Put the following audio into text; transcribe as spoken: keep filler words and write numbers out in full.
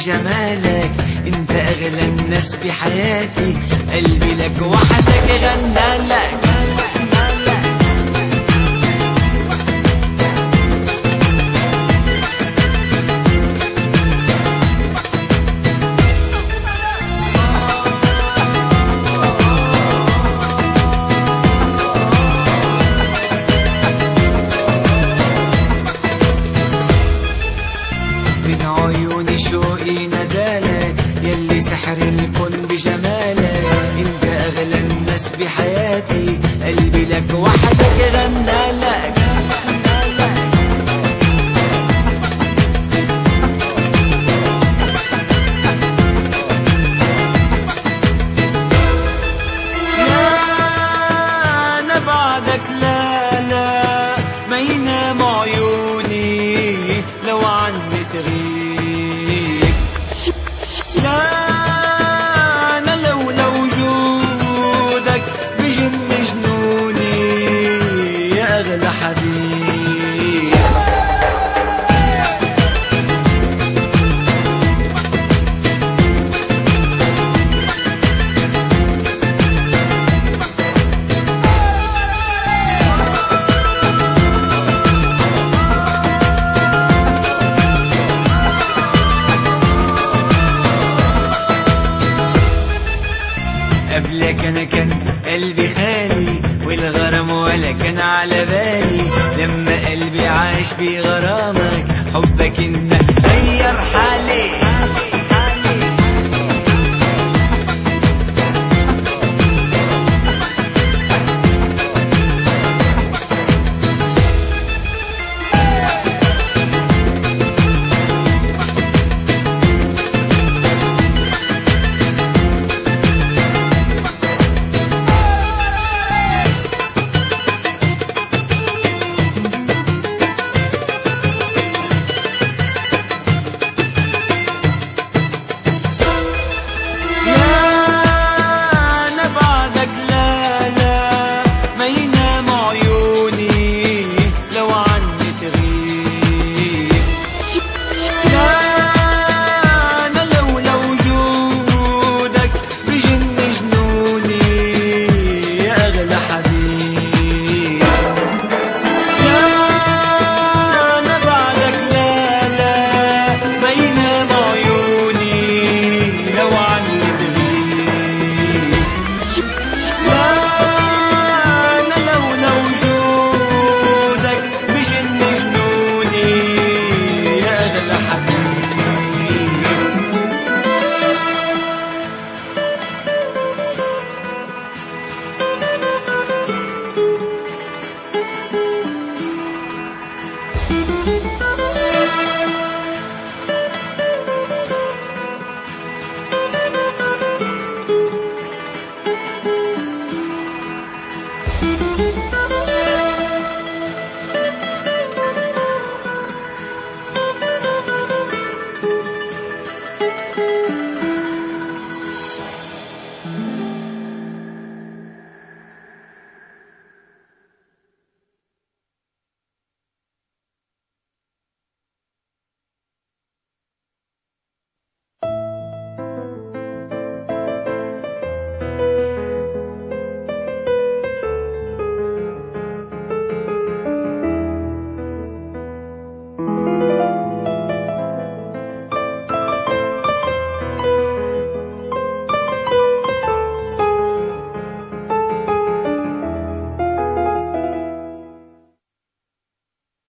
بجمالك، انت اغلى الناس بحياتي، قلبي لك وحدك غنى لك. من عيوني شوقي ندالك، يلي سحر الكون بجمالك، انت اغلى الناس بحياتي، قلبي لك وحدك غنى لك. لا انا بعدك لا لا ما ينام عيوني لو عني تغيب، لا أنا لولا وجودك بجن جنوني يا أغلى حبيب. قبلك انا كان قلبي خالي، والغرام ولا كان على بالي، لما قلبي عاش بغرامك، حبك انت غير حالي.